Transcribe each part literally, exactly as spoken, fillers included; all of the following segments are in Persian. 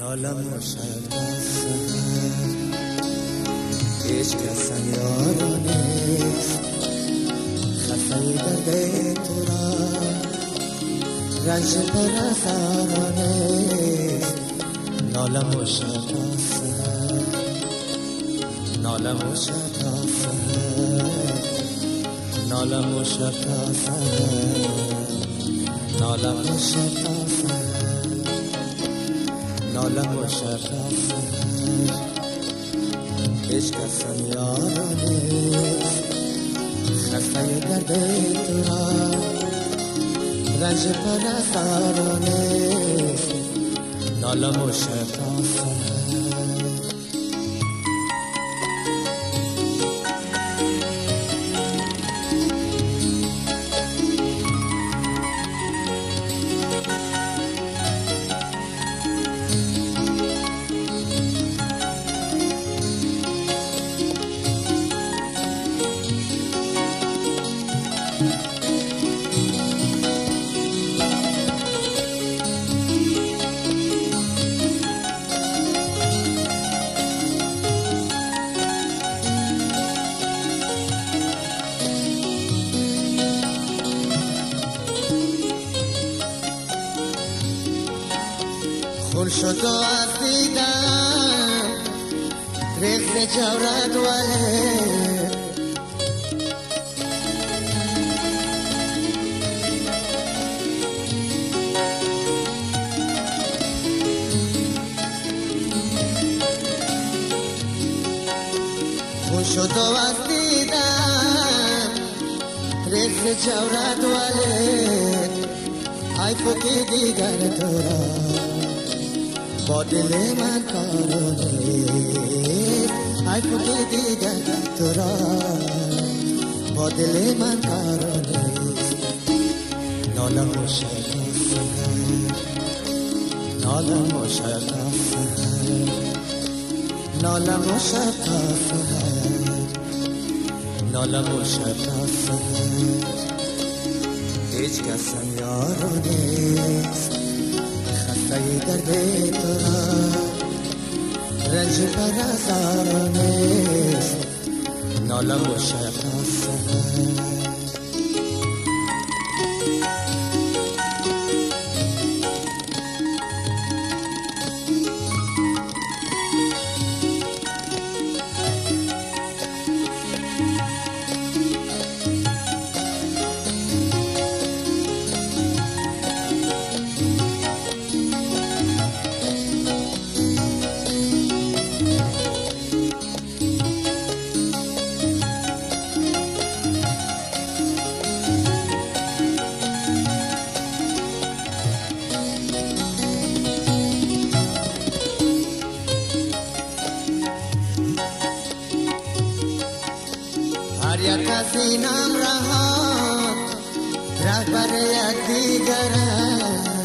نالم مشد از سحر هیچ کسم یارو نیست خفه درد تو را رنج پرستارو نیست نالم مشد از سحر نالم مشد از سحر نالم مشد از سحر نالم مشد از سحر نالم مشد از سحر هیچ کسم یارو نیست خسته درد تو را رنج پرستارو نیست نالم مشد از سحر خون شد و از دیدن ریخت جورت وله خون شد و از دیدن ریخت جورت وله ای فکی دیگر تو را با دل من کارو نیست ای فکی دیگر تو را با دل من کارو نیست نالم مشد از سحر نالم مشد از سحر نالم مشد از سحر نالم مشد از سحر هیچ کسم یارو نیست خسته درد تو را رنج پرستارو نیست نالم مشد از سحر هر یک از اینم رها رهبر یک دیگره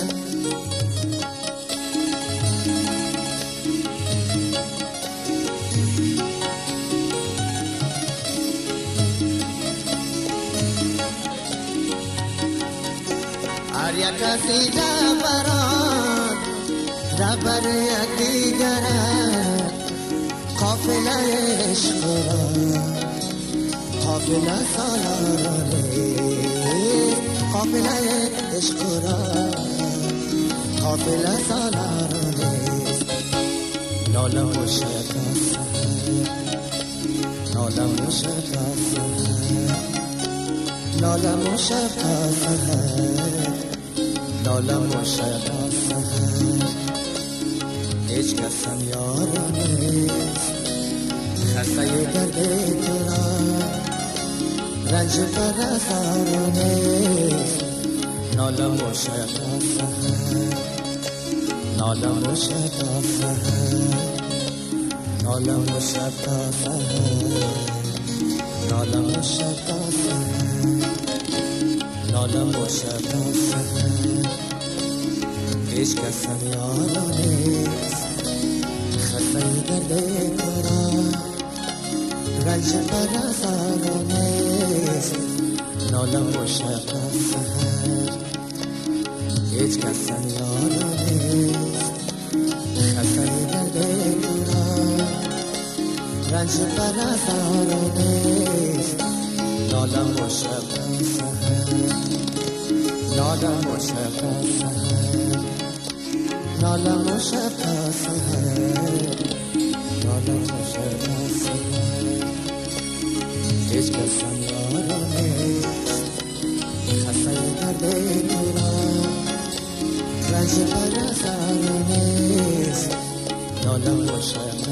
هر یک از این رهبران رهبر یک دیگره قافله عشق را قافله سالار نیست قافله عشق را قافله سالار نیست نالم مشد از سحر نالم مشد از سحر نالم مشد از سحر نالم مشد از سحر هیچ کسم یارو نیست خسته درد تو را رنج پرستارو نیست نالم مشد از سحر نالم مشد از سحر نالم مشد از سحر نالم مشد از سحر نالم مشد از سحر هیچ کسم یارو نیست خسته درد تو را رنج پرستارو نیست نالم مشد از سحر هیچ کسم یارو نیست رنج برزار نیست نالم و شب سهر نالم و شب سهر نالم و شب سهر نالم و شب سهر هیچ کسم یارو نیست خسته کرده تو را رنج برزار نیست نالم و شب